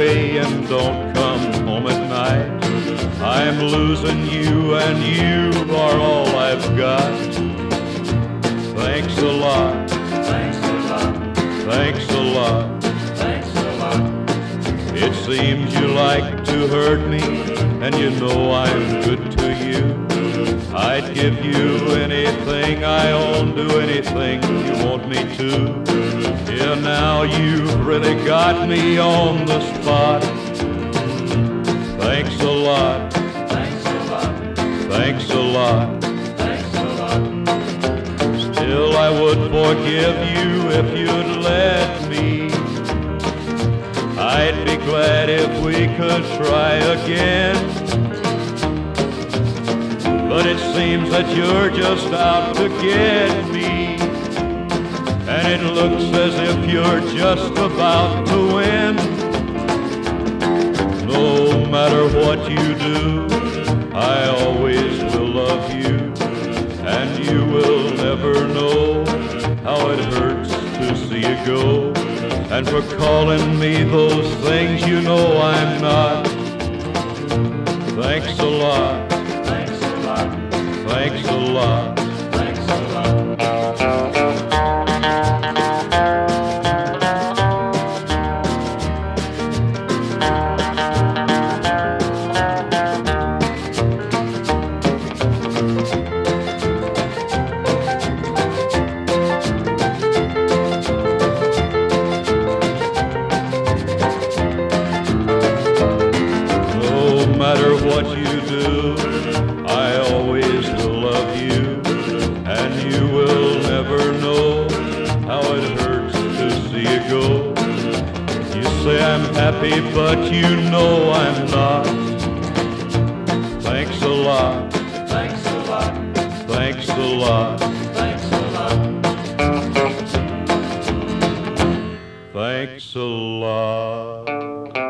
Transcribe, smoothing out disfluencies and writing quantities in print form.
away and don't come home at night. I'm losing you and you are all I've got. Thanks a lot. Thanks a lot. Thanks a lot. Thanks a lot. It seems you like to hurt me, and you know I'm good to you. I'd give you anything I own, do anything you want me to. Yeah, now you've really got me on the spot. Thanks a lot. Thanks a lot. Thanks a lot. Thanks a lot. Still I would forgive you if you'd let me. I'd be glad if we could try again. But it seems that you're just out to get me, and it looks as if you're just about to win. No matter what you do, I always will love you, and you will never know how it hurts to see you go. And for calling me those things you know I'm not. Thanks a lot. Thanks a lot. Thanks a lot. Thanks a lot. No matter what you do, I always will love you, and you will never know how it hurts to see you go. You say I'm happy, but you know I'm not. Thanks a lot. Thanks a lot. Thanks a lot. Thanks a lot. Thanks a lot.